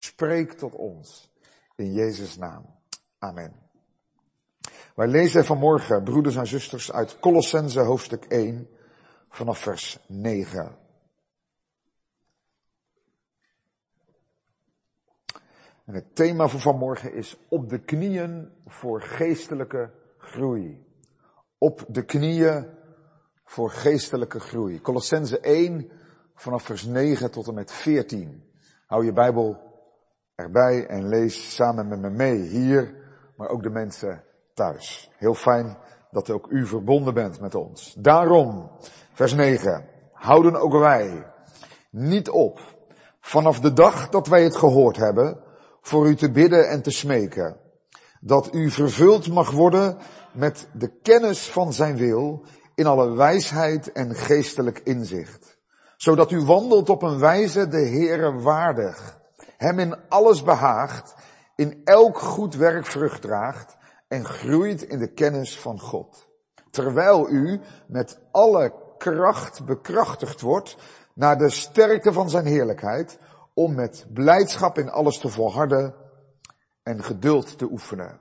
Spreek tot ons. In Jezus' naam. Amen. Wij lezen vanmorgen, broeders en zusters, uit Kolossenzen hoofdstuk 1, vanaf vers 9. En het thema voor vanmorgen is op de knieën voor geestelijke groei. Op de knieën voor geestelijke groei. Kolossenzen 1, vanaf vers 9 tot en met 14. Hou je Bijbel erbij en lees samen met me mee hier, maar ook de mensen thuis. Heel fijn dat ook u verbonden bent met ons. Daarom, vers 9, houden ook wij niet op, vanaf de dag dat wij het gehoord hebben, voor u te bidden en te smeken, dat u vervuld mag worden met de kennis van zijn wil, in alle wijsheid en geestelijk inzicht, zodat u wandelt op een wijze de Heere waardig, hem in alles behaagt, in elk goed werk vrucht draagt en groeit in de kennis van God. Terwijl u met alle kracht bekrachtigd wordt naar de sterkte van zijn heerlijkheid, om met blijdschap in alles te volharden en geduld te oefenen.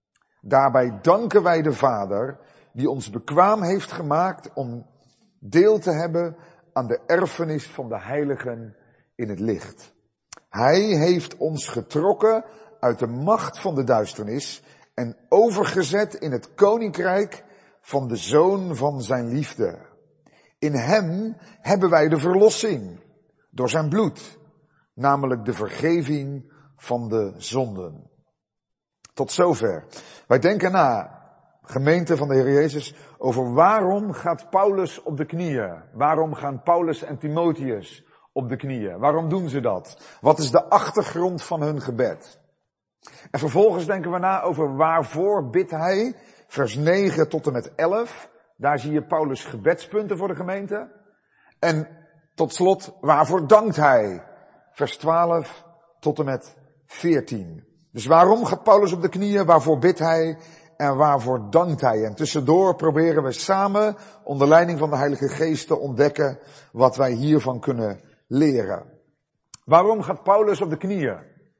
Daarbij danken wij de Vader, die ons bekwaam heeft gemaakt om deel te hebben aan de erfenis van de heiligen in het licht. Hij heeft ons getrokken uit de macht van de duisternis en overgezet in het koninkrijk van de Zoon van zijn liefde. In hem hebben wij de verlossing door zijn bloed, namelijk de vergeving van de zonden. Tot zover. Wij denken na, gemeente van de Heer Jezus, over waarom gaat Paulus op de knieën? Waarom gaan Paulus en Timotheus op de knieën? Waarom doen ze dat? Wat is de achtergrond van hun gebed? En vervolgens denken we na over waarvoor bidt hij, vers 9 tot en met 11. Daar zie je Paulus' gebedspunten voor de gemeente. En tot slot, waarvoor dankt hij? Vers 12 tot en met 14. Dus waarom gaat Paulus op de knieën? Waarvoor bidt hij? En waarvoor dankt hij? En tussendoor proberen we samen, onder leiding van de Heilige Geest, te ontdekken wat wij hiervan kunnen leren. Waarom gaat Paulus op de knieën?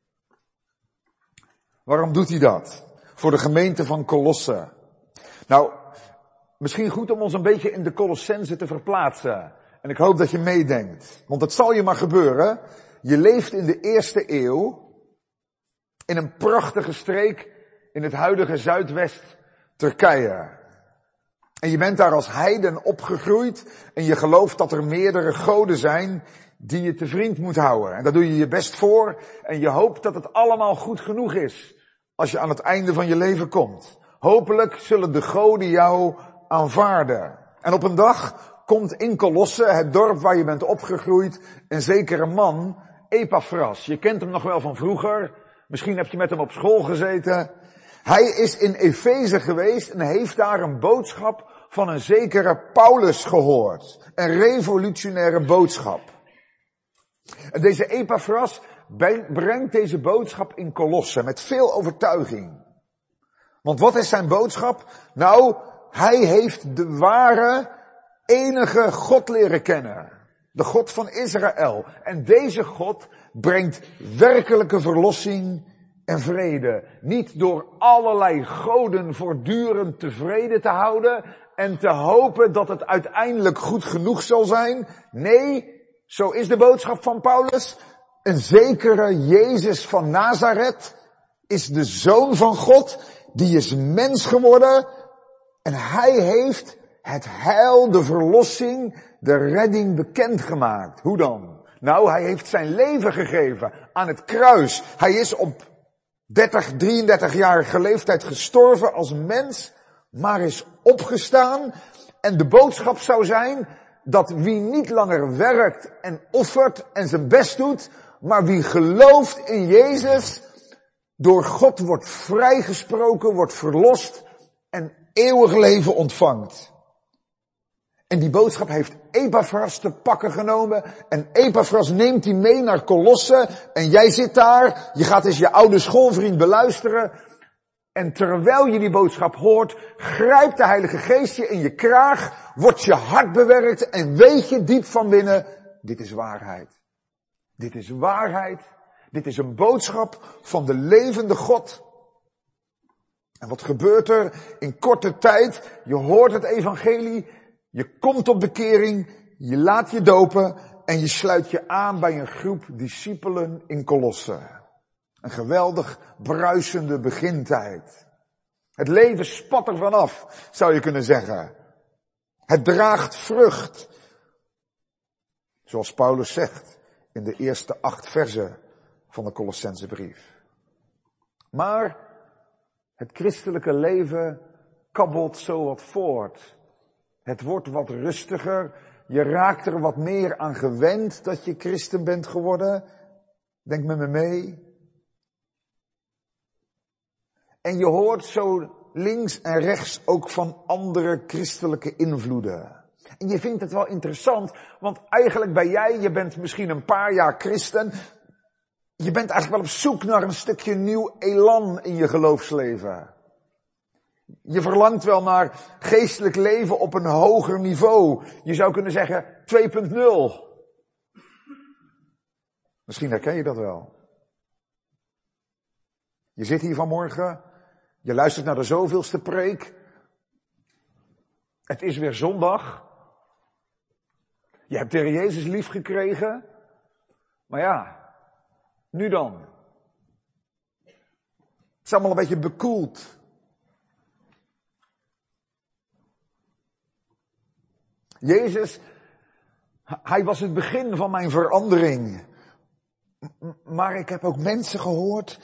Waarom doet hij dat? Voor de gemeente van Kolosse. Nou, misschien goed om ons een beetje in de Kolossenzen te verplaatsen. En ik hoop dat je meedenkt. Want het zal je maar gebeuren. Je leeft in de eerste eeuw. In een prachtige streek in het huidige Zuidwest Turkije. En je bent daar als heiden opgegroeid. En je gelooft dat er meerdere goden zijn die je te vriend moet houden. En daar doe je je best voor. En je hoopt dat het allemaal goed genoeg is als je aan het einde van je leven komt. Hopelijk zullen de goden jou aanvaarden. En op een dag komt in Kolosse, het dorp waar je bent opgegroeid, een zekere man, Epaphras. Je kent hem nog wel van vroeger. Misschien heb je met hem op school gezeten. Hij is in Efeze geweest en heeft daar een boodschap van een zekere Paulus gehoord. Een revolutionaire boodschap. En deze Epaphras brengt deze boodschap in Kolosse met veel overtuiging. Want wat is zijn boodschap? Nou, hij heeft de ware, enige God leren kennen. De God van Israël. En deze God brengt werkelijke verlossing en vrede. Niet door allerlei goden voortdurend tevreden te houden en te hopen dat het uiteindelijk goed genoeg zal zijn. Nee, zo is de boodschap van Paulus. Een zekere Jezus van Nazareth is de Zoon van God. Die is mens geworden. En hij heeft het heil, de verlossing, de redding bekendgemaakt. Hoe dan? Nou, hij heeft zijn leven gegeven aan het kruis. Hij is op 33-jarige leeftijd gestorven als mens, maar is opgestaan. En de boodschap zou zijn dat wie niet langer werkt en offert en zijn best doet, maar wie gelooft in Jezus, door God wordt vrijgesproken, wordt verlost en eeuwig leven ontvangt. En die boodschap heeft Epaphras te pakken genomen. En Epaphras neemt die mee naar Kolosse. En jij zit daar, je gaat eens je oude schoolvriend beluisteren. En terwijl je die boodschap hoort, grijpt de Heilige Geest je in je kraag, wordt je hart bewerkt en weet je diep van binnen, dit is waarheid. Dit is waarheid. Dit is een boodschap van de levende God. En wat gebeurt er in korte tijd? Je hoort het evangelie, je komt op bekering, je laat je dopen en je sluit je aan bij een groep discipelen in Kolosse. Een geweldig bruisende begintijd. Het leven spat er vanaf, zou je kunnen zeggen. Het draagt vrucht. Zoals Paulus zegt in de eerste 8 versen van de Colossensebrief. Maar het christelijke leven kabbelt zo wat voort. Het wordt wat rustiger. Je raakt er wat meer aan gewend dat je christen bent geworden. Denk met me mee. En je hoort zo links en rechts ook van andere christelijke invloeden. En je vindt het wel interessant, want eigenlijk ben jij, je bent misschien een paar jaar christen. Je bent eigenlijk wel op zoek naar een stukje nieuw elan in je geloofsleven. Je verlangt wel naar geestelijk leven op een hoger niveau. Je zou kunnen zeggen 2.0. Misschien herken je dat wel. Je zit hier vanmorgen, je luistert naar de zoveelste preek. Het is weer zondag. Je hebt de Heer Jezus lief gekregen. Maar ja, nu dan. Het is allemaal een beetje bekoeld. Jezus, hij was het begin van mijn verandering. Maar ik heb ook mensen gehoord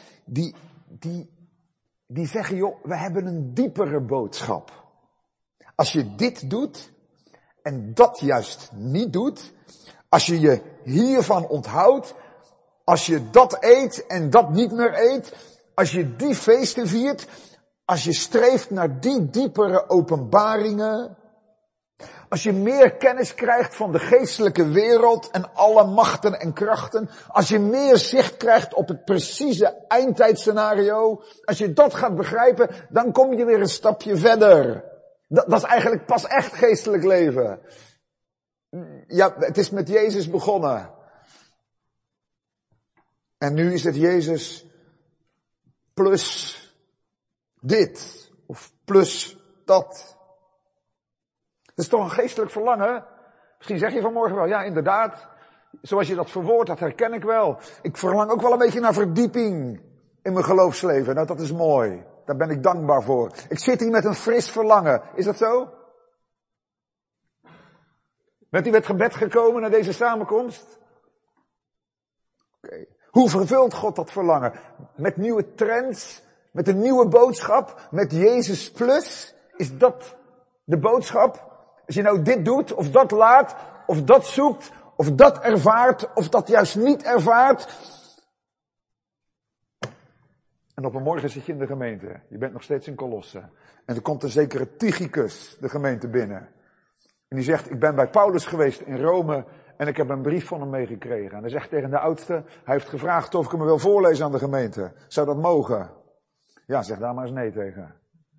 die zeggen, joh, we hebben een diepere boodschap. Als je dit doet en dat juist niet doet, als je je hiervan onthoudt, als je dat eet en dat niet meer eet, als je die feesten viert, als je streeft naar die diepere openbaringen, als je meer kennis krijgt van de geestelijke wereld en alle machten en krachten, als je meer zicht krijgt op het precieze eindtijdscenario, als je dat gaat begrijpen, dan kom je weer een stapje verder. Dat is eigenlijk pas echt geestelijk leven. Ja, het is met Jezus begonnen. En nu is het Jezus plus dit of plus dat. Dat is toch een geestelijk verlangen? Misschien zeg je vanmorgen wel, ja inderdaad, zoals je dat verwoordt, dat herken ik wel. Ik verlang ook wel een beetje naar verdieping in mijn geloofsleven. Nou, dat is mooi. Daar ben ik dankbaar voor. Ik zit hier met een fris verlangen. Is dat zo? Bent u met gebed gekomen naar deze samenkomst? Oké. Hoe vervult God dat verlangen? Met nieuwe trends? Met een nieuwe boodschap? Met Jezus plus? Is dat de boodschap? Als je nou dit doet, of dat laat, of dat zoekt, of dat ervaart, of dat juist niet ervaart. En op een morgen zit je in de gemeente. Je bent nog steeds in Kolosse. En er komt een zekere Tychicus de gemeente binnen. En die zegt, ik ben bij Paulus geweest in Rome en ik heb een brief van hem meegekregen. En hij zegt tegen de oudste, hij heeft gevraagd of ik hem wil voorlezen aan de gemeente. Zou dat mogen? Ja, zeg daar maar eens nee tegen.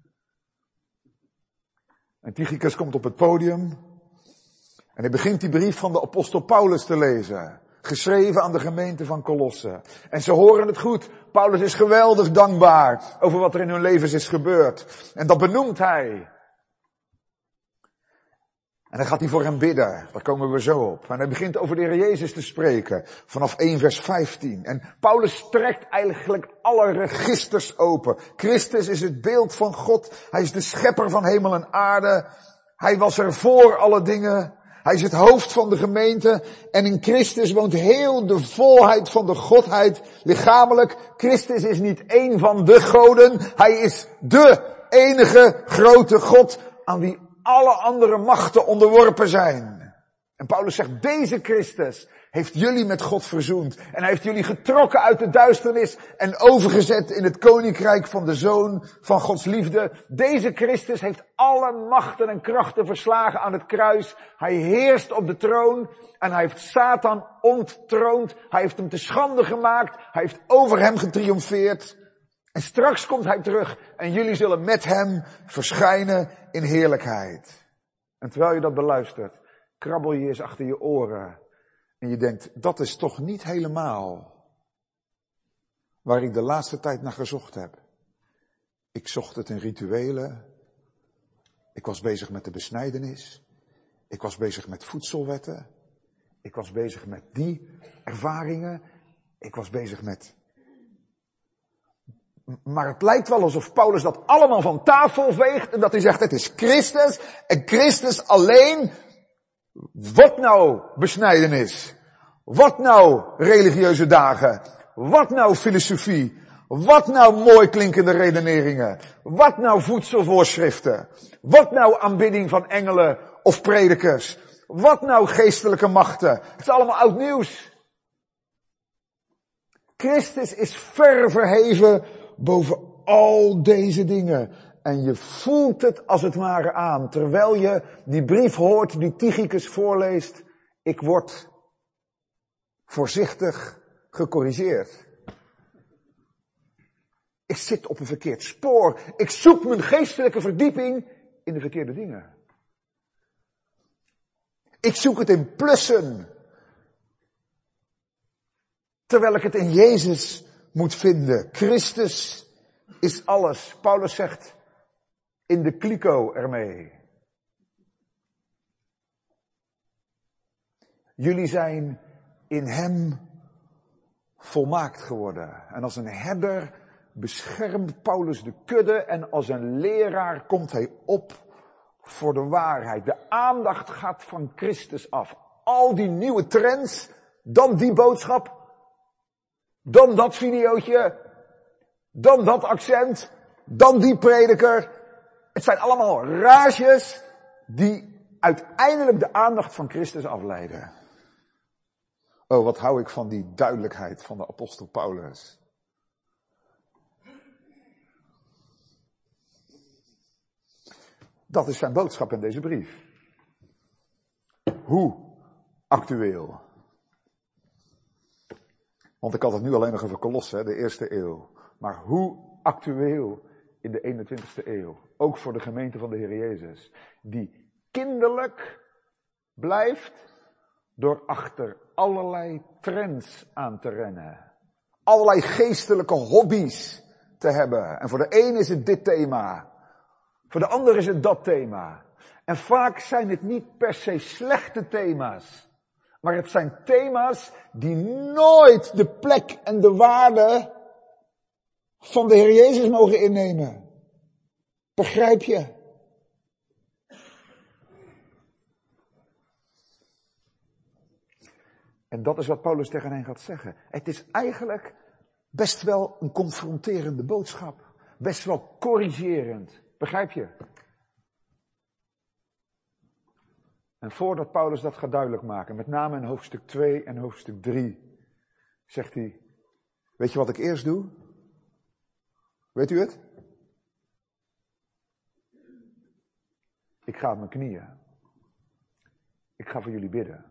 En Tychicus komt op het podium en hij begint die brief van de apostel Paulus te lezen. Geschreven aan de gemeente van Kolosse. En ze horen het goed. Paulus is geweldig dankbaar over wat er in hun levens is gebeurd. En dat benoemt hij. En dan gaat hij voor hem bidden. Daar komen we zo op. En hij begint over de Heer Jezus te spreken. Vanaf 1 vers 15. En Paulus trekt eigenlijk alle registers open. Christus is het beeld van God. Hij is de schepper van hemel en aarde. Hij was er voor alle dingen. Hij is het hoofd van de gemeente. En in Christus woont heel de volheid van de Godheid lichamelijk. Christus is niet één van de goden. Hij is de enige grote God aan wie alle andere machten onderworpen zijn. En Paulus zegt, deze Christus heeft jullie met God verzoend. En hij heeft jullie getrokken uit de duisternis en overgezet in het koninkrijk van de Zoon van Gods liefde. Deze Christus heeft alle machten en krachten verslagen aan het kruis. Hij heerst op de troon en hij heeft Satan onttroond. Hij heeft hem te schande gemaakt. Hij heeft over hem getriomfeerd. En straks komt hij terug en jullie zullen met hem verschijnen in heerlijkheid. En terwijl je dat beluistert, krabbel je eens achter je oren. En je denkt, dat is toch niet helemaal. waar ik de laatste tijd naar gezocht heb. Ik zocht het in rituelen. Ik was bezig met de besnijdenis. Ik was bezig met voedselwetten. Ik was bezig met die ervaringen. Ik was bezig met... Maar het lijkt wel alsof Paulus dat allemaal van tafel veegt en dat hij zegt, het is Christus en Christus alleen. Wat nou besnijdenis? Wat nou religieuze dagen? Wat nou filosofie? Wat nou mooi klinkende redeneringen? Wat nou voedselvoorschriften? Wat nou aanbidding van engelen of predikers? Wat nou geestelijke machten? Het is allemaal oud nieuws. Christus is ver verheven boven al deze dingen. En je voelt het als het ware aan, terwijl je die brief hoort die Tychicus voorleest. Ik word voorzichtig gecorrigeerd. Ik zit op een verkeerd spoor. Ik zoek mijn geestelijke verdieping in de verkeerde dingen. Ik zoek het in plussen. Terwijl ik het in Jezus moet vinden. Christus is alles. Paulus zegt in de kliko ermee. Jullie zijn in hem volmaakt geworden. En als een herder beschermt Paulus de kudde en als een leraar komt hij op voor de waarheid. De aandacht gaat van Christus af. Al die nieuwe trends, dan die boodschap, dan dat videootje, dan dat accent, dan die prediker. Het zijn allemaal rages die uiteindelijk de aandacht van Christus afleiden. Oh, wat hou ik van die duidelijkheid van de apostel Paulus. Dat is zijn boodschap in deze brief. Hoe actueel. Want ik had het nu alleen nog over Kolossen, de eerste eeuw. Maar hoe actueel in de 21ste eeuw. Ook voor de gemeente van de Heer Jezus. Die kinderlijk blijft door achter allerlei trends aan te rennen. Allerlei geestelijke hobby's te hebben. En voor de een is het dit thema. Voor de ander is het dat thema. En vaak zijn het niet per se slechte thema's. Maar het zijn thema's die nooit de plek en de waarde van de Heer Jezus mogen innemen. Begrijp je? En dat is wat Paulus tegen hen gaat zeggen. Het is eigenlijk best wel een confronterende boodschap. Best wel corrigerend. Begrijp je? En voordat Paulus dat gaat duidelijk maken, met name in hoofdstuk 2 en hoofdstuk 3, zegt hij, weet je wat ik eerst doe? Weet u het? Ik ga op mijn knieën. Ik ga voor jullie bidden.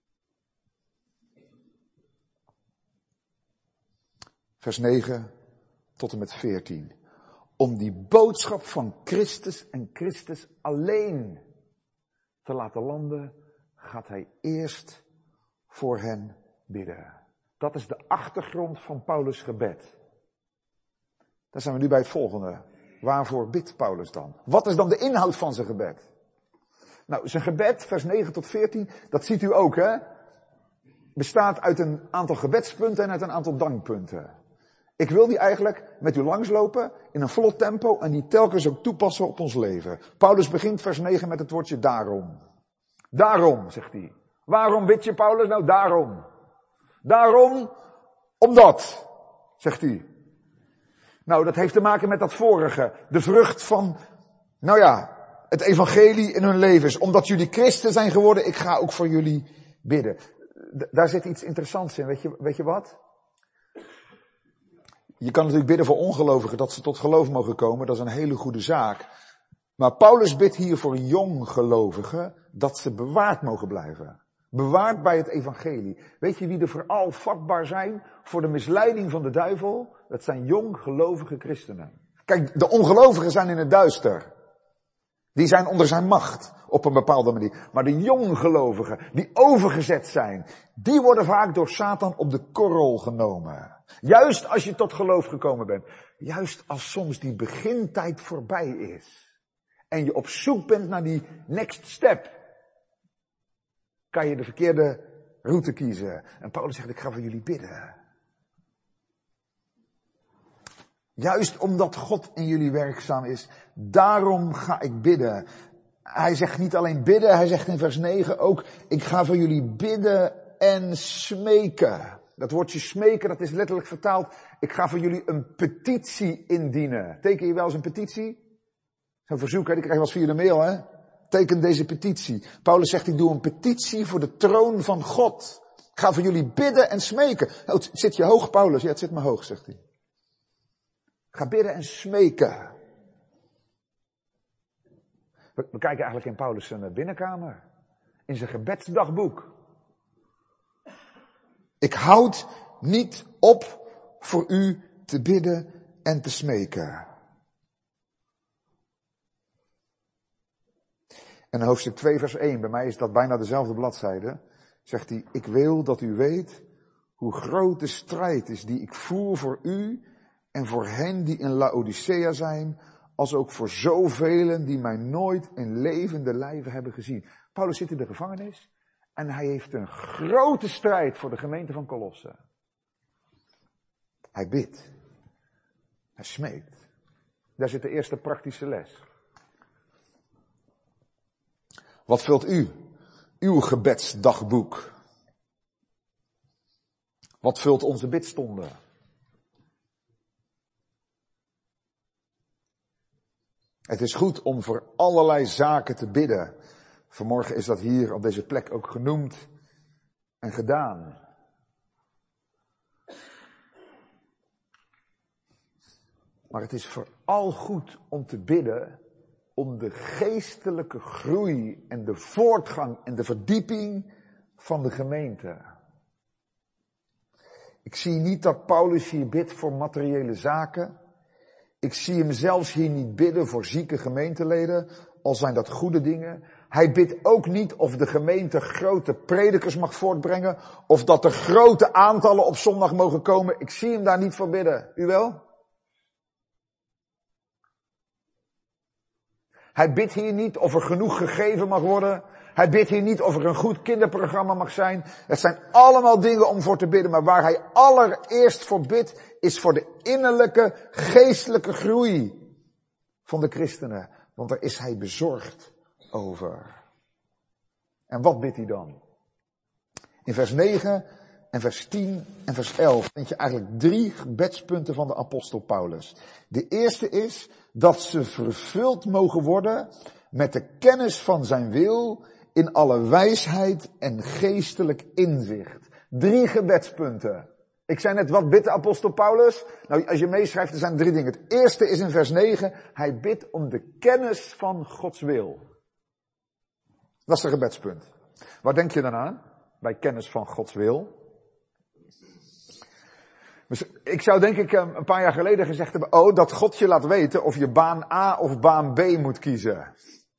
Vers 9 tot en met 14. Om die boodschap van Christus en Christus alleen te laten landen, gaat hij eerst voor hen bidden. Dat is de achtergrond van Paulus' gebed. Dan zijn we nu bij het volgende. Waarvoor bidt Paulus dan? Wat is dan de inhoud van zijn gebed? Nou, zijn gebed, vers 9 tot 14, dat ziet u ook, hè? Bestaat uit een aantal gebedspunten en uit een aantal dankpunten. Ik wil die eigenlijk met u langslopen in een vlot tempo en die telkens ook toepassen op ons leven. Paulus begint vers 9 met het woordje daarom. Daarom, zegt hij. Waarom bid je, Paulus? Nou, daarom. Daarom, omdat, zegt hij. Nou, dat heeft te maken met dat vorige. De vrucht van, nou ja, het evangelie in hun levens. Omdat jullie christen zijn geworden, ik ga ook voor jullie bidden. Daar zit iets interessants in, weet je wat? Je kan natuurlijk bidden voor ongelovigen dat ze tot geloof mogen komen. Dat is een hele goede zaak. Maar Paulus bidt hier voor jonggelovigen dat ze bewaard mogen blijven. Bewaard bij het evangelie. Weet je wie er vooral vatbaar zijn voor de misleiding van de duivel? Dat zijn jonggelovige christenen. Kijk, de ongelovigen zijn in het duister. Die zijn onder zijn macht. op een bepaalde manier. Maar de jonggelovigen, die overgezet zijn, die worden vaak door Satan op de korrel genomen. Juist als je tot geloof gekomen bent. Juist als soms die begintijd voorbij is. En je op zoek bent naar die next step. Kan je de verkeerde route kiezen. En Paulus zegt, ik ga voor jullie bidden. Juist omdat God in jullie werkzaam is, daarom ga ik bidden. Hij zegt niet alleen bidden, hij zegt in vers 9 ook, ik ga voor jullie bidden en smeken. Dat woordje smeken, dat is letterlijk vertaald, ik ga voor jullie een petitie indienen. Teken je wel eens een petitie? Zo'n verzoek, hè? Die krijg je wel eens via de mail, hè? Teken deze petitie. Paulus zegt, ik doe een petitie voor de troon van God. Ik ga voor jullie bidden en smeken. Oh, zit je hoog, Paulus? Ja, het zit me hoog, zegt hij. Ga bidden en smeken. We kijken eigenlijk in Paulus' zijn binnenkamer. In zijn gebedsdagboek. Ik houd niet op voor u te bidden en te smeken. En in hoofdstuk 2 vers 1, bij mij is dat bijna dezelfde bladzijde, zegt hij, ik wil dat u weet hoe groot de strijd is die ik voer voor u en voor hen die in Laodicea zijn, als ook voor zoveel die mij nooit in levende lijve hebben gezien. Paulus zit in de gevangenis en hij heeft een grote strijd voor de gemeente van Colosse. Hij bidt. Hij smeekt. Daar zit de eerste praktische les. Wat vult u? Uw gebedsdagboek. Wat vult onze bidstonden? Het is goed om voor allerlei zaken te bidden. Vanmorgen is dat hier op deze plek ook genoemd en gedaan. Maar het is vooral goed om te bidden om de geestelijke groei en de voortgang en de verdieping van de gemeente. Ik zie niet dat Paulus hier bidt voor materiële zaken. Ik zie hem zelfs hier niet bidden voor zieke gemeenteleden, al zijn dat goede dingen. Hij bidt ook niet of de gemeente grote predikers mag voortbrengen, of dat er grote aantallen op zondag mogen komen. Ik zie hem daar niet voor bidden. U wel? Hij bidt hier niet of er genoeg gegeven mag worden. Hij bidt hier niet of er een goed kinderprogramma mag zijn. Het zijn allemaal dingen om voor te bidden. Maar waar hij allereerst voor bidt, is voor de innerlijke, geestelijke groei van de christenen. Want daar is hij bezorgd over. En wat bidt hij dan? In vers 9 en vers 10 en vers 11 vind je eigenlijk 3 gebedspunten van de apostel Paulus. De eerste is dat ze vervuld mogen worden met de kennis van zijn wil in alle wijsheid en geestelijk inzicht. 3 gebedspunten. Ik zei net, wat bidt de apostel Paulus? Nou, als je meeschrijft, er zijn 3 dingen. Het eerste is in vers 9, hij bidt om de kennis van Gods wil. Dat is een gebedspunt. Waar denk je dan aan? Bij kennis van Gods wil. Dus ik zou denk ik een paar jaar geleden gezegd hebben, dat God je laat weten of je baan A of baan B moet kiezen.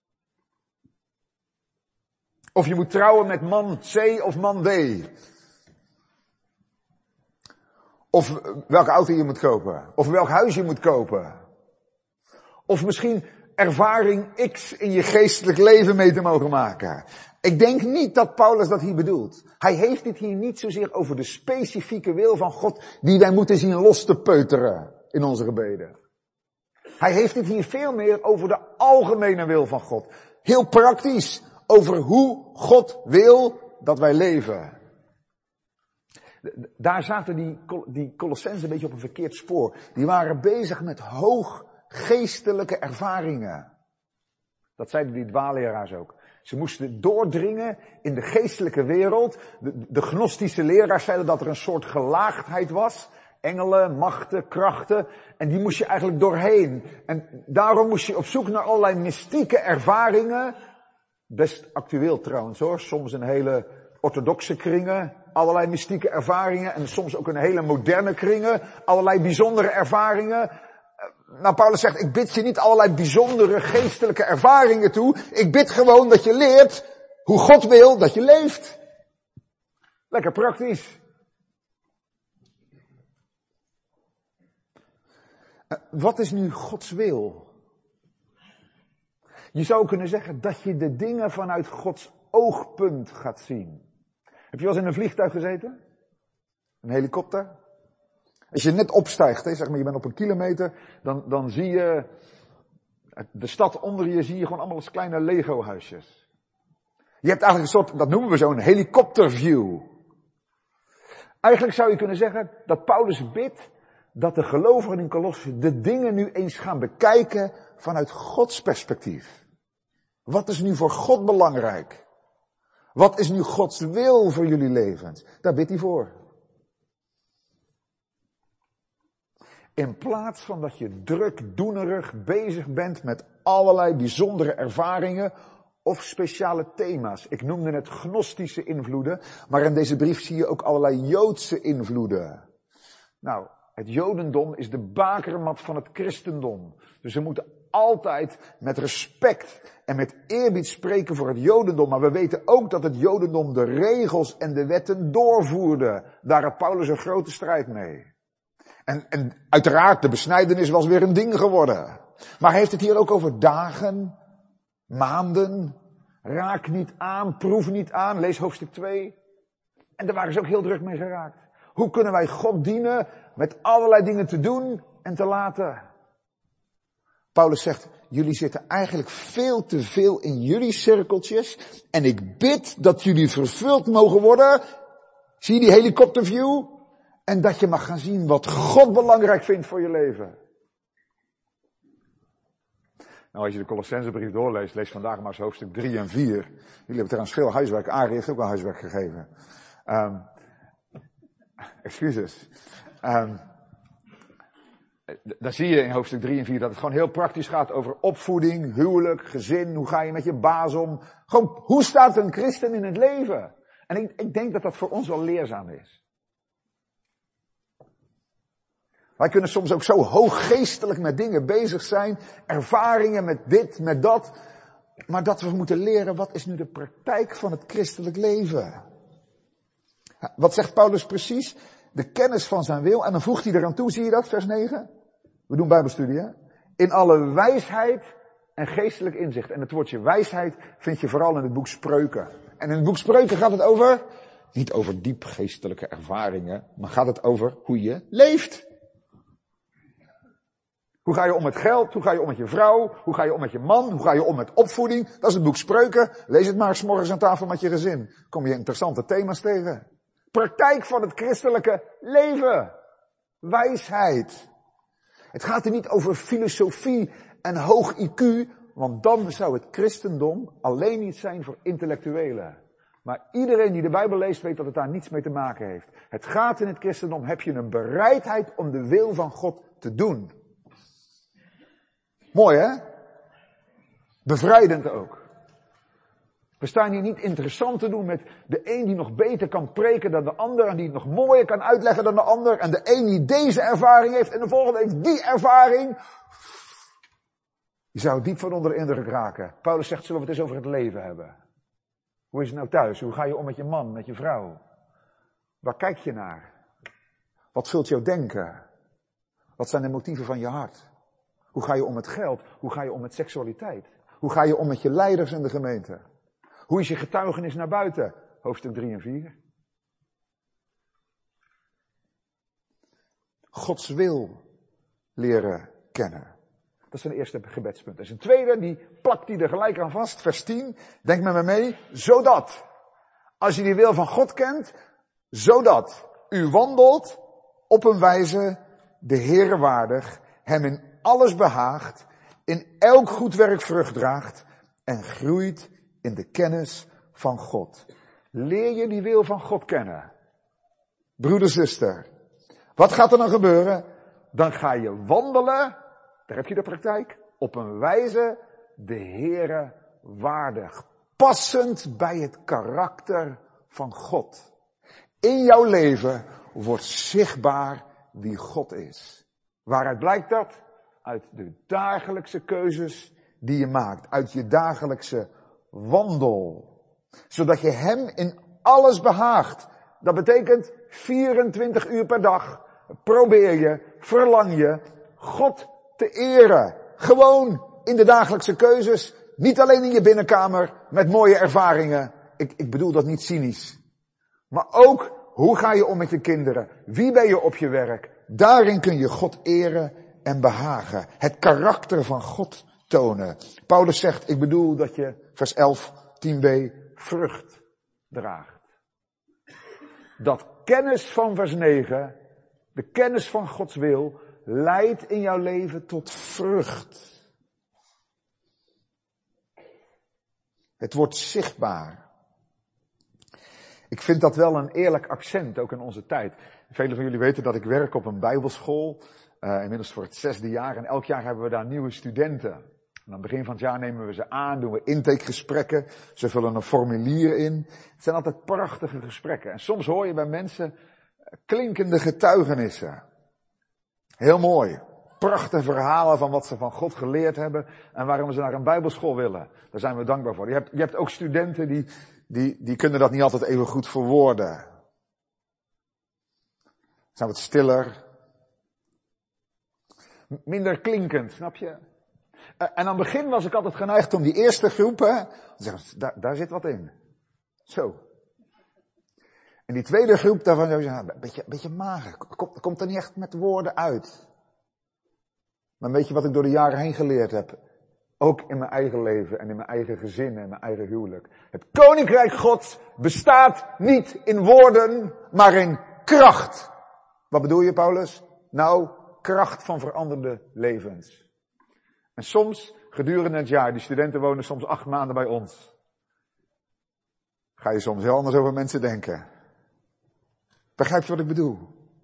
Of je moet trouwen met man C of man D. Of welke auto je moet kopen. Of welk huis je moet kopen. Of misschien ervaring X in je geestelijk leven mee te mogen maken. Ik denk niet dat Paulus dat hier bedoelt. Hij heeft het hier niet zozeer over de specifieke wil van God die wij moeten zien los te peuteren in onze gebeden. Hij heeft het hier veel meer over de algemene wil van God. Heel praktisch over hoe God wil dat wij leven. Daar zaten die Colossenzen een beetje op een verkeerd spoor. Die waren bezig met hoog geestelijke ervaringen. Dat zeiden die dwaalleraars ook. Ze moesten doordringen in de geestelijke wereld. De gnostische leraars zeiden dat er een soort gelaagdheid was. Engelen, machten, krachten. En die moest je eigenlijk doorheen. En daarom moest je op zoek naar allerlei mystieke ervaringen. Best actueel trouwens hoor. Soms in hele orthodoxe kringen. Allerlei mystieke ervaringen. En soms ook in hele moderne kringen. Allerlei bijzondere ervaringen. Nou, Paulus zegt, ik bid je niet allerlei bijzondere geestelijke ervaringen toe. Ik bid gewoon dat je leert hoe God wil dat je leeft. Lekker praktisch. Wat is nu Gods wil? Je zou kunnen zeggen dat je de dingen vanuit Gods oogpunt gaat zien. Heb je wel eens in een vliegtuig gezeten? Een helikopter? Als je net opstijgt, zeg maar je bent op 1 kilometer, dan zie je de stad onder je, zie je gewoon allemaal als kleine Lego-huisjes. Je hebt eigenlijk een soort, dat noemen we zo'n helikopterview. Eigenlijk zou je kunnen zeggen dat Paulus bidt dat de gelovigen in Kolosse de dingen nu eens gaan bekijken vanuit Gods perspectief. Wat is nu voor God belangrijk? Wat is nu Gods wil voor jullie levens? Daar bidt hij voor. In plaats van dat je drukdoenerig bezig bent met allerlei bijzondere ervaringen of speciale thema's. Ik noemde het gnostische invloeden, maar in deze brief zie je ook allerlei Joodse invloeden. Nou, het Jodendom is de bakermat van het christendom. Dus we moeten altijd met respect en met eerbied spreken voor het Jodendom. Maar we weten ook dat het Jodendom de regels en de wetten doorvoerde. Daar had Paulus een grote strijd mee. En uiteraard, de besnijdenis was weer een ding geworden. Maar hij heeft het hier ook over dagen, maanden. Raak niet aan, proef niet aan. Lees hoofdstuk 2. En daar waren ze ook heel druk mee geraakt. Hoe kunnen wij God dienen met allerlei dingen te doen en te laten? Paulus zegt, jullie zitten eigenlijk veel te veel in jullie cirkeltjes. En ik bid dat jullie vervuld mogen worden. Zie je die helikopterview? En dat je mag gaan zien wat God belangrijk vindt voor je leven. Nou, als je de Colossensebrief doorleest, lees vandaag maar eens hoofdstuk 3 en 4. Jullie hebben trouwens veel huiswerk. Arie heeft ook wel huiswerk gegeven. Excuses. Dan zie je in hoofdstuk 3 en 4 dat het gewoon heel praktisch gaat over opvoeding, huwelijk, gezin. Hoe ga je met je baas om? Gewoon, hoe staat een christen in het leven? En ik denk dat dat voor ons wel leerzaam is. Wij kunnen soms ook zo hooggeestelijk met dingen bezig zijn. Ervaringen met dit, met dat. Maar dat we moeten leren, wat is nu de praktijk van het christelijk leven? Wat zegt Paulus precies? De kennis van zijn wil. En dan voegt hij eraan toe, zie je dat, vers 9? We doen bijbelstudie, hè? In alle wijsheid en geestelijk inzicht. En het woordje wijsheid vind je vooral in het boek Spreuken. En in het boek Spreuken gaat het over, niet over diep geestelijke ervaringen, maar gaat het over hoe je leeft. Hoe ga je om met geld? Hoe ga je om met je vrouw? Hoe ga je om met je man? Hoe ga je om met opvoeding? Dat is het boek Spreuken. Lees het maar 's morgens aan tafel met je gezin. Kom je interessante thema's tegen. Praktijk van het christelijke leven. Wijsheid. Het gaat er niet over filosofie en hoog IQ, want dan zou het christendom alleen niet zijn voor intellectuelen. Maar iedereen die de Bijbel leest weet dat het daar niets mee te maken heeft. Het gaat in het christendom, heb je een bereidheid om de wil van God te doen. Mooi, hè? Bevrijdend ook. We staan hier niet interessant te doen met de een die nog beter kan preken dan de ander en die het nog mooier kan uitleggen dan de ander en de een die deze ervaring heeft en de volgende heeft die ervaring. Je zou diep van onder de indruk raken. Paulus zegt, zullen we het eens over het leven hebben? Hoe is het nou thuis? Hoe ga je om met je man, met je vrouw? Waar kijk je naar? Wat vult jouw denken? Wat zijn de motieven van je hart? Hoe ga je om met geld? Hoe ga je om met seksualiteit? Hoe ga je om met je leiders in de gemeente? Hoe is je getuigenis naar buiten? Hoofdstuk 3 en 4. Gods wil leren kennen. Dat is zijn eerste gebedspunt. En zijn tweede, die plakt hij er gelijk aan vast. Vers 10. Denk met me mee. Zodat, als je die wil van God kent, zodat u wandelt op een wijze de Heere waardig, hem in alles behaagt, in elk goed werk vrucht draagt en groeit in de kennis van God. Leer je die wil van God kennen. Broeder, zuster. Wat gaat er dan gebeuren? Dan ga je wandelen, daar heb je de praktijk, op een wijze de Heere waardig. Passend bij het karakter van God. In jouw leven wordt zichtbaar wie God is. Waaruit blijkt dat? uit de dagelijkse keuzes die je maakt. Uit je dagelijkse wandel. Zodat je hem in alles behaagt. Dat betekent 24 uur per dag probeer je, verlang je God te eren. Gewoon in de dagelijkse keuzes. Niet alleen in je binnenkamer met mooie ervaringen. Ik bedoel dat niet cynisch. Maar ook, hoe ga je om met je kinderen? Wie ben je op je werk? Daarin kun je God eren en behagen. Het karakter van God tonen. Paulus zegt, ik bedoel dat je, vers 11, 10b, vrucht draagt. Dat kennis van vers 9, de kennis van Gods wil, leidt in jouw leven tot vrucht. Het wordt zichtbaar. Ik vind dat wel een eerlijk accent, ook in onze tijd. Velen van jullie weten dat ik werk op een bijbelschool, inmiddels voor het 6e jaar. En elk jaar hebben we daar nieuwe studenten. En aan het begin van het jaar nemen we ze aan, doen we intakegesprekken. Ze vullen een formulier in. Het zijn altijd prachtige gesprekken. En soms hoor je bij mensen klinkende getuigenissen. Heel mooi. Prachtige verhalen van wat ze van God geleerd hebben en waarom ze naar een bijbelschool willen. Daar zijn we dankbaar voor. Je hebt ook studenten die kunnen dat niet altijd even goed verwoorden. Ze zijn wat stiller. Minder klinkend, snap je? En aan het begin was ik altijd geneigd om die eerste groepen, te zeggen, daar zit wat in. Zo. En die tweede groep, daarvan zou je zeggen, een beetje mager. Komt er niet echt met woorden uit. Maar weet je wat ik door de jaren heen geleerd heb? Ook in mijn eigen leven en in mijn eigen gezin en mijn eigen huwelijk. Het koninkrijk Gods bestaat niet in woorden, maar in kracht. Wat bedoel je, Paulus? Nou, kracht van veranderde levens. En soms, gedurende het jaar, die studenten wonen soms 8 maanden bij ons. Ga je soms heel anders over mensen denken. Begrijp je wat ik bedoel?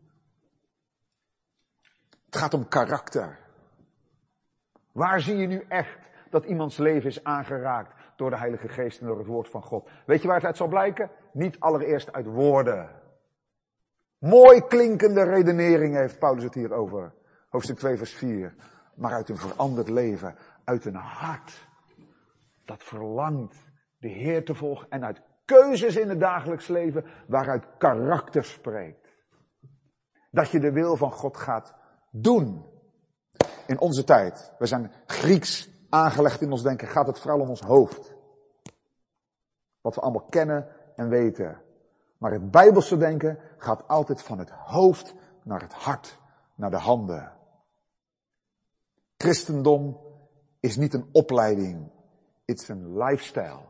Het gaat om karakter. Waar zie je nu echt dat iemands leven is aangeraakt door de Heilige Geest en door het woord van God? Weet je waar het uit zal blijken? Niet allereerst uit woorden. Mooi klinkende redeneringen heeft Paulus het hier over. Hoofdstuk 2 vers 4. Maar uit een veranderd leven. Uit een hart dat verlangt de Heer te volgen. En uit keuzes in het dagelijks leven waaruit karakter spreekt. Dat je de wil van God gaat doen. In onze tijd, we zijn Grieks aangelegd in ons denken, gaat het vooral om ons hoofd. Wat we allemaal kennen en weten. Maar het Bijbelse denken gaat altijd van het hoofd naar het hart, naar de handen. Christendom is niet een opleiding, it's een lifestyle.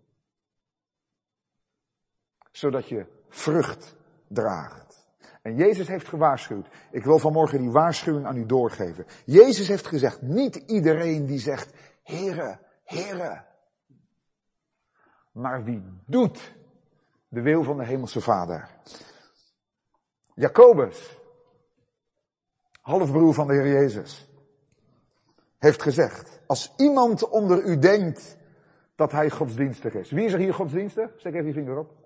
Zodat je vrucht draagt. En Jezus heeft gewaarschuwd. Ik wil vanmorgen die waarschuwing aan u doorgeven. Jezus heeft gezegd, niet iedereen die zegt, Heere, Heere. Maar wie doet de wil van de Hemelse Vader. Jacobus, halfbroer van de Heer Jezus, heeft gezegd, als iemand onder u denkt dat hij godsdienstig is. Wie is er hier godsdienstig? Steek even je vinger op.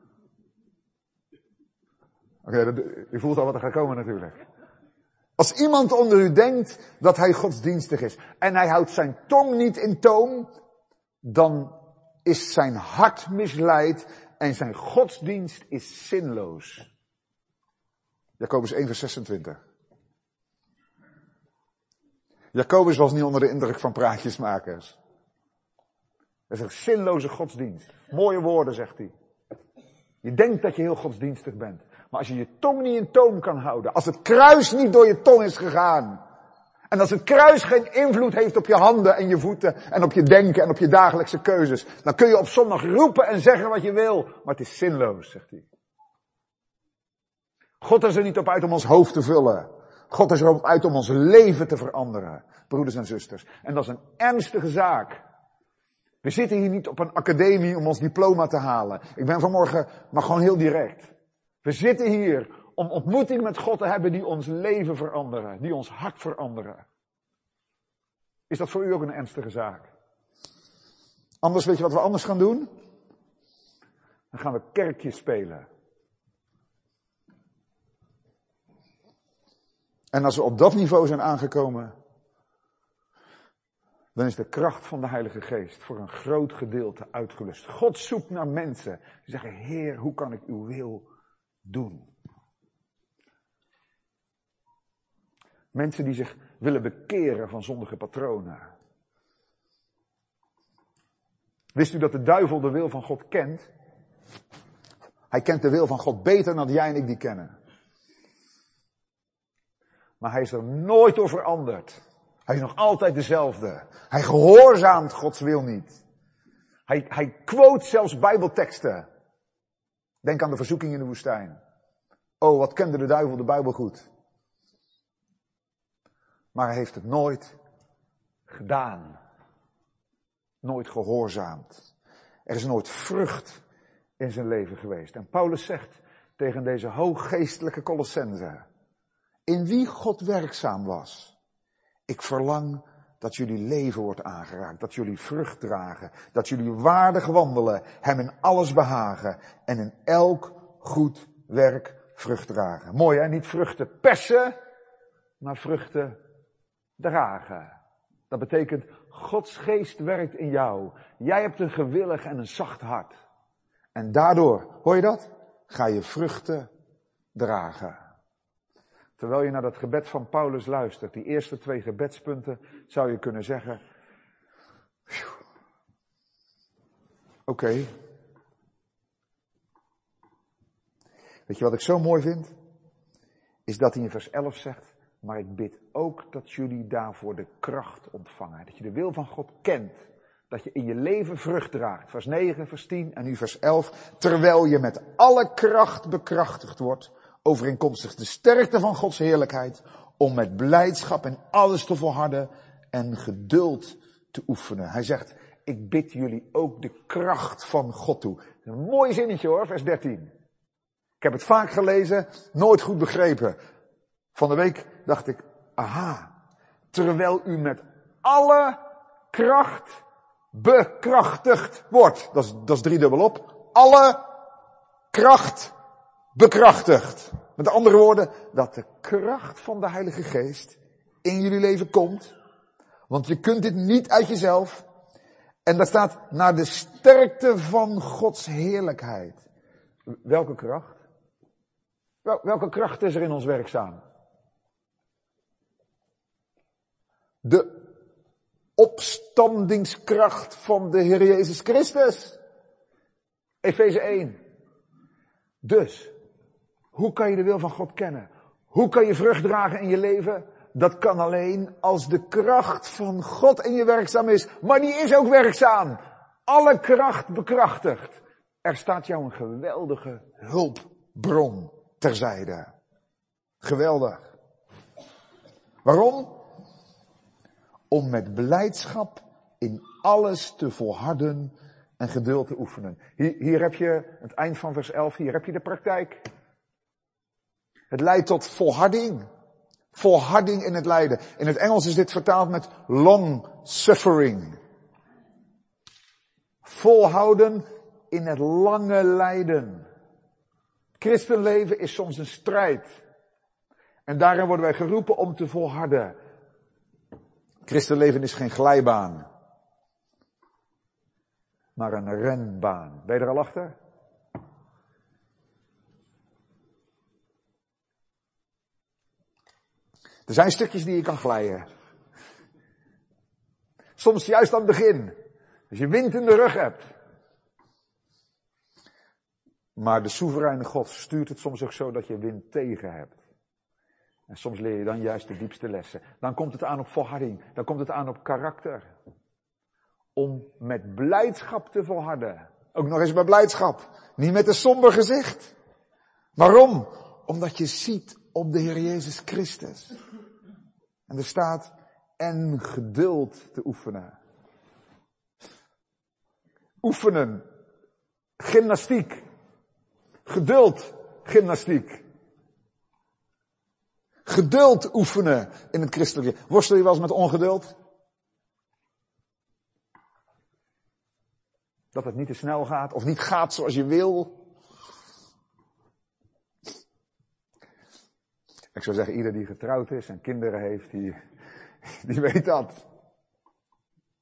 Oké, u voelt al wat er gaat komen natuurlijk. Als iemand onder u denkt dat hij godsdienstig is en hij houdt zijn tong niet in toom, dan is zijn hart misleid en zijn godsdienst is zinloos. Jacobus 1 vers 26. Jacobus was niet onder de indruk van praatjesmakers. Dat is een zinloze godsdienst. Mooie woorden, zegt hij. Je denkt dat je heel godsdienstig bent. Maar als je je tong niet in toom kan houden. Als het kruis niet door je tong is gegaan. En als het kruis geen invloed heeft op je handen en je voeten. En op je denken en op je dagelijkse keuzes. Dan kun je op zondag roepen en zeggen wat je wil. Maar het is zinloos, zegt hij. God is er niet op uit om ons hoofd te vullen. God is er op uit om ons leven te veranderen. Broeders en zusters. En dat is een ernstige zaak. We zitten hier niet op een academie om ons diploma te halen. Ik ben vanmorgen, maar gewoon heel direct. We zitten hier om ontmoeting met God te hebben die ons leven veranderen. Die ons hart veranderen. Is dat voor u ook een ernstige zaak? Anders, weet je wat we anders gaan doen? Dan gaan we kerkje spelen. En als we op dat niveau zijn aangekomen, dan is de kracht van de Heilige Geest voor een groot gedeelte uitgelust. God zoekt naar mensen die zeggen, Heer, hoe kan ik uw wil doen? Mensen die zich willen bekeren van zondige patronen. Wist u dat de duivel de wil van God kent? Hij kent de wil van God beter dan jij en ik die kennen. Maar hij is er nooit door veranderd. Hij is nog altijd dezelfde. Hij gehoorzaamt Gods wil niet. Hij quote zelfs Bijbelteksten. Denk aan de verzoeking in de woestijn. Oh, wat kende de duivel de Bijbel goed. Maar hij heeft het nooit gedaan. Nooit gehoorzaamd. Er is nooit vrucht in zijn leven geweest. En Paulus zegt tegen deze hooggeestelijke Colossenzen, in wie God werkzaam was. Ik verlang dat jullie leven wordt aangeraakt, dat jullie vrucht dragen, dat jullie waardig wandelen, hem in alles behagen en in elk goed werk vrucht dragen. Mooi hè, niet vruchten persen, maar vruchten dragen. Dat betekent, Gods geest werkt in jou. Jij hebt een gewillig en een zacht hart. En daardoor, hoor je dat? Ga je vruchten dragen. Terwijl je naar dat gebed van Paulus luistert, die eerste 2 gebedspunten, zou je kunnen zeggen, oké. Weet je wat ik zo mooi vind? Is dat hij in vers 11 zegt, maar ik bid ook dat jullie daarvoor de kracht ontvangen. Dat je de wil van God kent. Dat je in je leven vrucht draagt. Vers 9, vers 10 en nu vers 11. Terwijl je met alle kracht bekrachtigd wordt, overeenkomstig de sterkte van Gods heerlijkheid, om met blijdschap en alles te volharden en geduld te oefenen. Hij zegt, ik bid jullie ook de kracht van God toe. Een mooi zinnetje hoor, vers 13. Ik heb het vaak gelezen, nooit goed begrepen. Van de week dacht ik, aha, terwijl u met alle kracht bekrachtigd wordt. Dat is driedubbelop. Alle kracht bekrachtigd. Met andere woorden, dat de kracht van de Heilige Geest in jullie leven komt. Want je kunt dit niet uit jezelf. En dat staat naar de sterkte van Gods heerlijkheid. Welke kracht? Welke kracht is er in ons werkzaam? De opstandingskracht van de Heer Jezus Christus. Efeze 1. Dus, hoe kan je de wil van God kennen? Hoe kan je vrucht dragen in je leven? Dat kan alleen als de kracht van God in je werkzaam is. Maar die is ook werkzaam. Alle kracht bekrachtigt. Er staat jou een geweldige hulpbron terzijde. Geweldig. Waarom? Om met blijdschap in alles te volharden en geduld te oefenen. Hier heb je, het eind van vers 11, hier heb je de praktijk. Het leidt tot volharding. Volharding in het lijden. In het Engels is dit vertaald met long suffering. Volhouden in het lange lijden. Het christenleven is soms een strijd. En daarin worden wij geroepen om te volharden. Christenleven is geen glijbaan. Maar een renbaan. Ben je er al achter? Er zijn stukjes die je kan glijden. Soms juist aan het begin. Als je wind in de rug hebt. Maar de soevereine God stuurt het soms ook zo dat je wind tegen hebt. En soms leer je dan juist de diepste lessen. Dan komt het aan op volharding. Dan komt het aan op karakter. Om met blijdschap te volharden. Ook nog eens bij blijdschap. Niet met een somber gezicht. Waarom? Omdat je ziet op de Heer Jezus Christus. En er staat, en geduld te oefenen. Oefenen. Gymnastiek. Geduld. Gymnastiek. Geduld oefenen in het christelijke. Worstel je wel eens met ongeduld? Dat het niet te snel gaat of niet gaat zoals je wil. Ik zou zeggen, ieder die getrouwd is en kinderen heeft, die weet dat.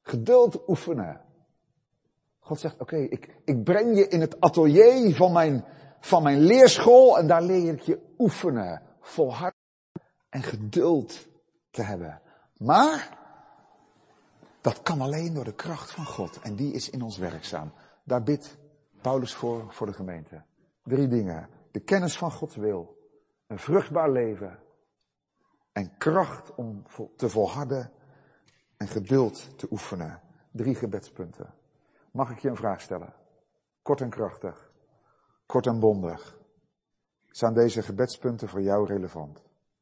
Geduld oefenen. God zegt, oké, ik breng je in het atelier van mijn leerschool en daar leer ik je oefenen, volharden en geduld te hebben. Maar dat kan alleen door de kracht van God en die is in ons werkzaam. Daar bidt Paulus voor de gemeente. 3 dingen. De kennis van Gods wil, een vruchtbaar leven en kracht om te volharden en geduld te oefenen. 3 gebedspunten. Mag ik je een vraag stellen? Kort en krachtig. Kort en bondig. Zijn deze gebedspunten voor jou relevant?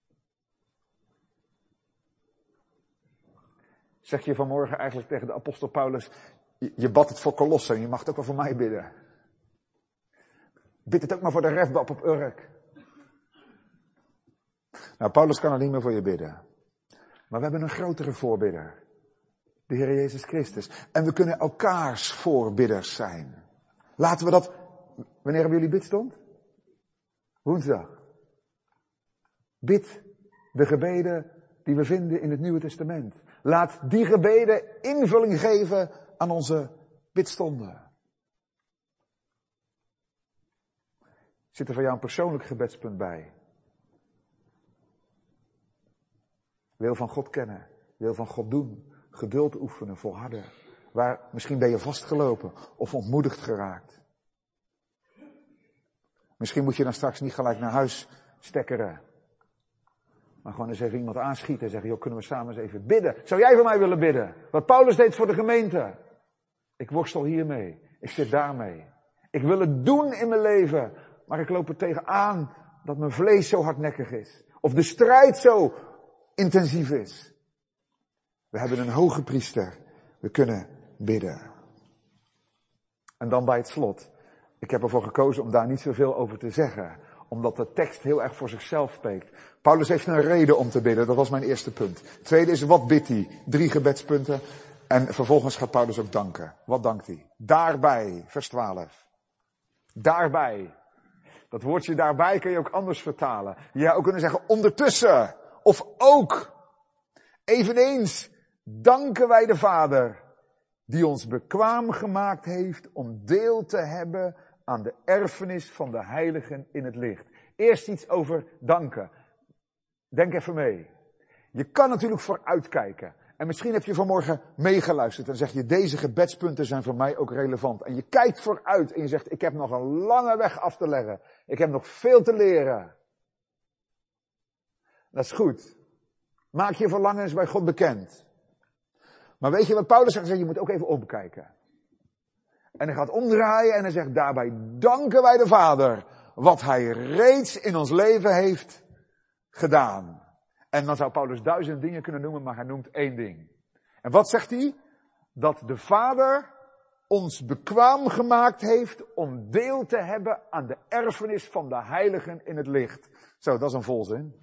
Zeg je vanmorgen eigenlijk tegen de apostel Paulus, je bad het voor Kolossen, je mag het ook wel voor mij bidden. Bid het ook maar voor de refbab op Urk. Nou, Paulus kan er niet meer voor je bidden. Maar we hebben een grotere voorbidder. De Heer Jezus Christus. En we kunnen elkaars voorbidders zijn. Laten we dat... Wanneer hebben jullie bidstond? Woensdag. Bid de gebeden die we vinden in het Nieuwe Testament. Laat die gebeden invulling geven aan onze bidstonden. Zit er voor jou een persoonlijk gebedspunt bij? Wil van God kennen, wil van God doen, geduld oefenen, volharden. Misschien ben je vastgelopen of ontmoedigd geraakt. Misschien moet je dan straks niet gelijk naar huis stekkeren. Maar gewoon eens even iemand aanschieten en zeggen, joh, kunnen we samen eens even bidden? Zou jij voor mij willen bidden? Wat Paulus deed voor de gemeente. Ik worstel hiermee. Ik zit daarmee. Ik wil het doen in mijn leven. Maar ik loop er tegenaan dat mijn vlees zo hardnekkig is. Of de strijd zo intensief is. We hebben een hoge priester. We kunnen bidden. En dan bij het slot. Ik heb ervoor gekozen om daar niet zoveel over te zeggen. Omdat de tekst heel erg voor zichzelf spreekt. Paulus heeft een reden om te bidden. Dat was mijn eerste punt. Tweede is, wat bidt hij? 3 gebedspunten. En vervolgens gaat Paulus ook danken. Wat dankt hij? Daarbij, vers 12. Daarbij. Dat woordje daarbij kun je ook anders vertalen. Je zou ook kunnen zeggen ondertussen. Of ook. Eveneens danken wij de Vader. Die ons bekwaam gemaakt heeft om deel te hebben aan de erfenis van de heiligen in het licht. Eerst iets over danken. Denk even mee. Je kan natuurlijk vooruitkijken. En misschien heb je vanmorgen meegeluisterd en zeg je, deze gebedspunten zijn voor mij ook relevant. En je kijkt vooruit en je zegt, ik heb nog een lange weg af te leggen. Ik heb nog veel te leren. Dat is goed. Maak je verlangens bij God bekend. Maar weet je wat Paulus zegt? Je moet ook even omkijken. En hij gaat omdraaien en hij zegt, daarbij danken wij de Vader wat hij reeds in ons leven heeft gedaan. En dan zou Paulus 1000 dingen kunnen noemen, maar hij noemt 1 ding. En wat zegt hij? Dat de Vader ons bekwaam gemaakt heeft om deel te hebben aan de erfenis van de heiligen in het licht. Zo, dat is een volzin.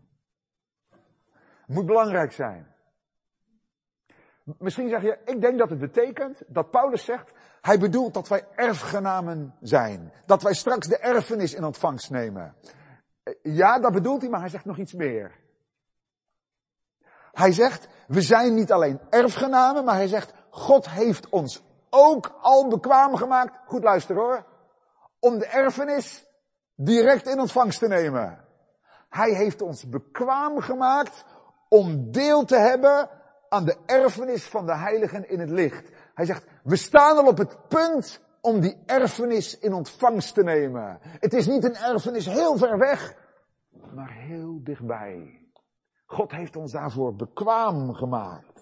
Het moet belangrijk zijn. Misschien zeg je, ik denk dat het betekent dat Paulus zegt, hij bedoelt dat wij erfgenamen zijn. Dat wij straks de erfenis in ontvangst nemen. Ja, dat bedoelt hij, maar hij zegt nog iets meer. Hij zegt, we zijn niet alleen erfgenamen, maar hij zegt, God heeft ons ook al bekwaam gemaakt, goed luisteren hoor, om de erfenis direct in ontvangst te nemen. Hij heeft ons bekwaam gemaakt om deel te hebben aan de erfenis van de heiligen in het licht. Hij zegt, we staan al op het punt om die erfenis in ontvangst te nemen. Het is niet een erfenis heel ver weg, maar heel dichtbij. God heeft ons daarvoor bekwaam gemaakt.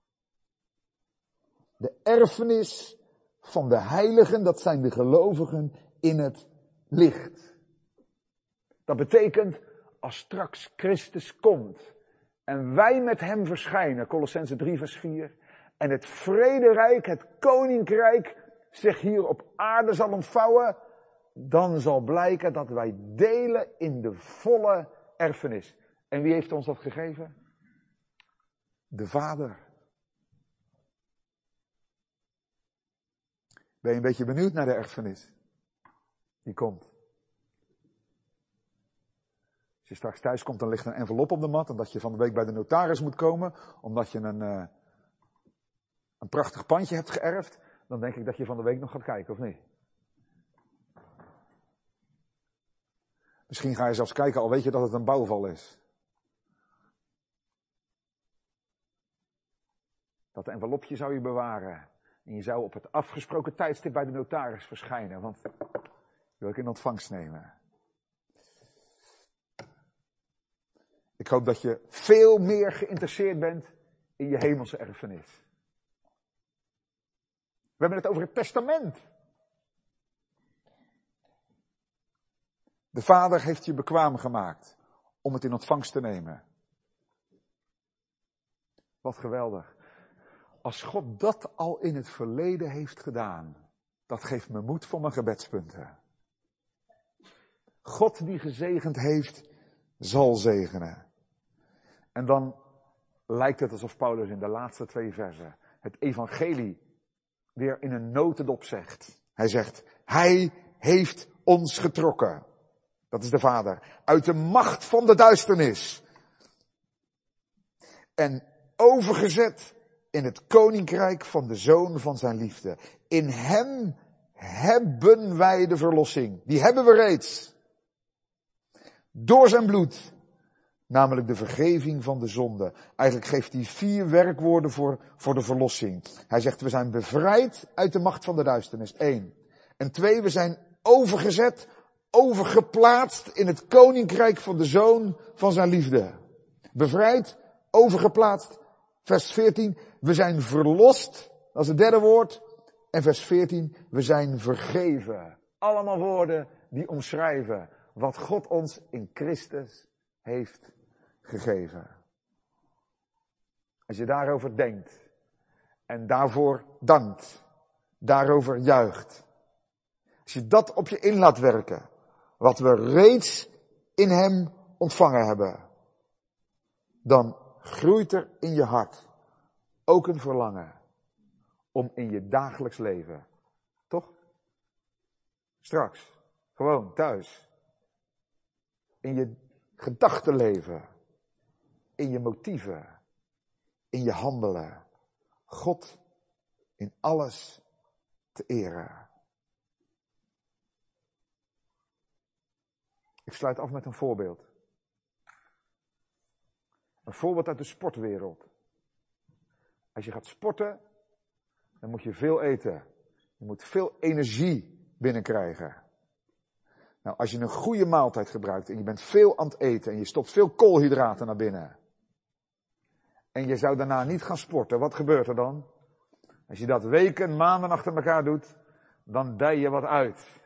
De erfenis van de heiligen, dat zijn de gelovigen in het licht. Dat betekent, als straks Christus komt en wij met hem verschijnen, Kolossenzen 3 vers 4, en het vrederijk, het koninkrijk zich hier op aarde zal ontvouwen, dan zal blijken dat wij delen in de volle erfenis. En wie heeft ons dat gegeven? De Vader. Ben je een beetje benieuwd naar de erfenis? Die komt. Als je straks thuis komt, dan ligt een envelop op de mat, omdat je van de week bij de notaris moet komen, omdat je een prachtig pandje hebt geërfd, dan denk ik dat je van de week nog gaat kijken, of niet? Misschien ga je zelfs kijken, al weet je dat het een bouwval is. Dat envelopje zou je bewaren. En je zou op het afgesproken tijdstip bij de notaris verschijnen, want wil ik in ontvangst nemen. Ik hoop dat je veel meer geïnteresseerd bent in je hemelse erfenis. We hebben het over het testament. De Vader heeft je bekwaam gemaakt om het in ontvangst te nemen. Wat geweldig. Als God dat al in het verleden heeft gedaan, dat geeft me moed voor mijn gebedspunten. God die gezegend heeft, zal zegenen. En dan lijkt het alsof Paulus in de laatste 2 versen het evangelie weer in een notendop zegt. Hij zegt, hij heeft ons getrokken. Dat is de Vader. Uit de macht van de duisternis. En overgezet in het koninkrijk van de Zoon van zijn liefde. In hem hebben wij de verlossing. Die hebben we reeds. Door zijn bloed. Namelijk de vergeving van de zonde. Eigenlijk geeft hij 4 werkwoorden voor de verlossing. Hij zegt, we zijn bevrijd uit de macht van de duisternis. 1. En 2, we zijn overgezet, overgeplaatst in het koninkrijk van de Zoon van zijn liefde. Bevrijd, overgeplaatst. Vers 14, we zijn verlost. Dat is het 3e woord. En vers 14, we zijn vergeven. Allemaal woorden die omschrijven wat God ons in Christus heeft gegeven. Als je daarover denkt en daarvoor dankt, daarover juicht. Als je dat op je in laat werken, wat we reeds in hem ontvangen hebben, dan groeit er in je hart ook een verlangen om in je dagelijks leven, toch? Straks, gewoon thuis, in je gedachtenleven, in je motieven, in je handelen, God in alles te eren. Ik sluit af met een voorbeeld. Een voorbeeld uit de sportwereld. Als je gaat sporten, dan moet je veel eten. Je moet veel energie binnenkrijgen. Nou, als je een goede maaltijd gebruikt en je bent veel aan het eten en je stopt veel koolhydraten naar binnen. En je zou daarna niet gaan sporten, wat gebeurt er dan? Als je dat weken, maanden achter elkaar doet, dan dij je wat uit.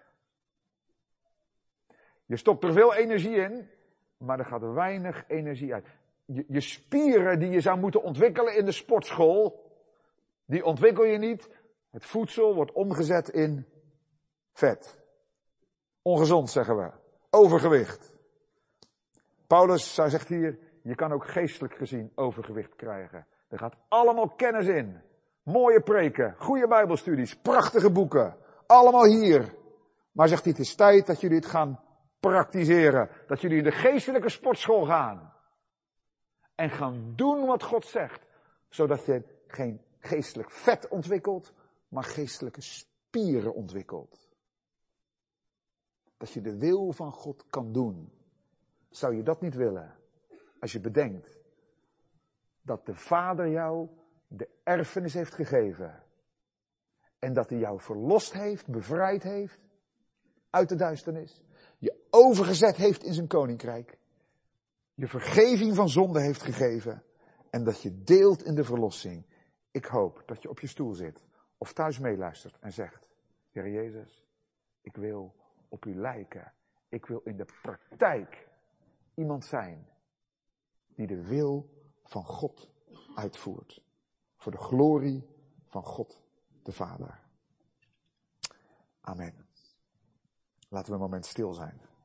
Je stopt er veel energie in, maar er gaat weinig energie uit. Je spieren die je zou moeten ontwikkelen in de sportschool, die ontwikkel je niet. Het voedsel wordt omgezet in vet. Ongezond, zeggen we. Overgewicht. Paulus zegt hier, je kan ook geestelijk gezien overgewicht krijgen. Er gaat allemaal kennis in. Mooie preken, goede bijbelstudies, prachtige boeken. Allemaal hier. Maar zegt hij, het is tijd dat jullie het gaan praktiseren. Dat jullie in de geestelijke sportschool gaan. En gaan doen wat God zegt. Zodat je geen geestelijk vet ontwikkelt, maar geestelijke spieren ontwikkelt. Dat je de wil van God kan doen. Zou je dat niet willen? Als je bedenkt dat de Vader jou de erfenis heeft gegeven. En dat hij jou verlost heeft, bevrijd heeft uit de duisternis. Je overgezet heeft in zijn koninkrijk. Je vergeving van zonde heeft gegeven. En dat je deelt in de verlossing. Ik hoop dat je op je stoel zit of thuis meeluistert en zegt, Heer Jezus, ik wil op u lijken. Ik wil in de praktijk iemand zijn die de wil van God uitvoert. Voor de glorie van God de Vader. Amen. Laten we een moment stil zijn.